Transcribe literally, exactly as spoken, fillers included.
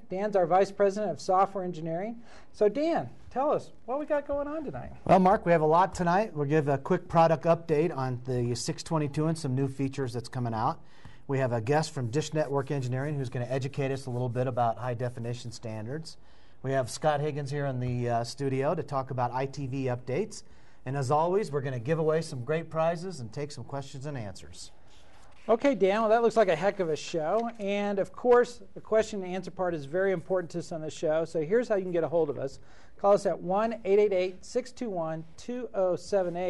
Dan's our Vice President of Software Engineering. So Dan, tell us, what we got going on tonight? Well, Mark, we have a lot tonight. We'll give a quick product update on the six twenty-two and some new features that's coming out. We have a guest from Dish Network Engineering who's going to educate us a little bit about high-definition standards. We have Scott Higgins here in the uh, studio to talk about I T V updates. And as always, we're going to give away some great prizes and take some questions and answers. Okay, Dan, well, that looks like a heck of a show. And, of course, the question and answer part is very important to us on the show. So here's how you can get a hold of us. Call us at one eight eight eight, six two one, two zero seven eight.